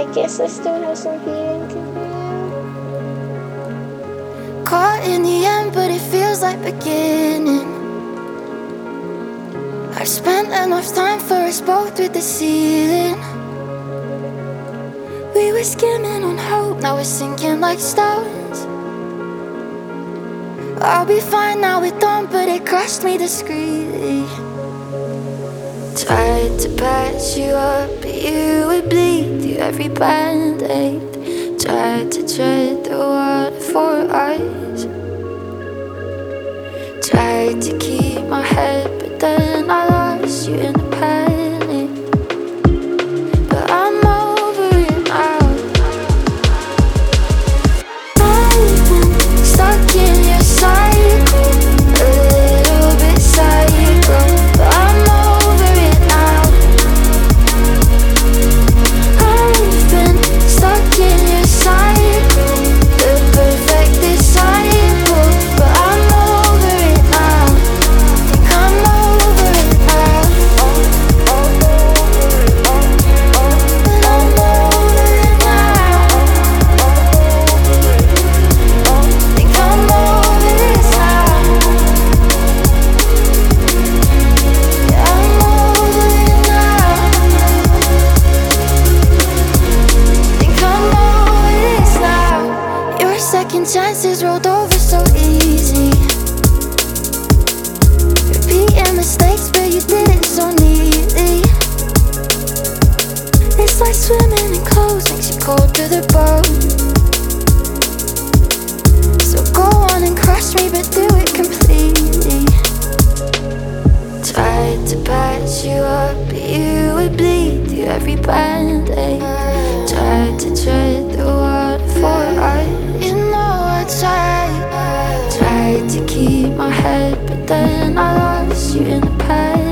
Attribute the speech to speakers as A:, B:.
A: I guess I still have some healing to do.
B: Caught in the end, but it feels like beginning. I've spent enough time for us both with the ceiling. We were skimming on hope, now we're sinking like stones. I'll be fine now we're done, but it crushed me discreetly. Tried to patch you up, but you would bleed through every band-aid. Tried to tread the water for eyes. Tried to keep my head, but then I lost you in a panic. But I'm over it now. I've been stuck in your cycle, a little bit psycho, but I'm over it now. I've been stuck in your cycle, the perfect disciple, but I'm over it now. Think I'm over it now. But I'm over it now. Think I'm over this now. Yeah, I'm over it now. Think I'm over this now. Your second chances rolled over so easy. Repeating mistakes, but you did it so neatly. It's like swimming in clothes, makes you cold to the bone. So go on and crush me, but do it completely. Tried to patch you up, but you would bleed through every band-aid. Tried to tread the water for ice. You know I tried. Tried to keep my head, but then I lost you in the past.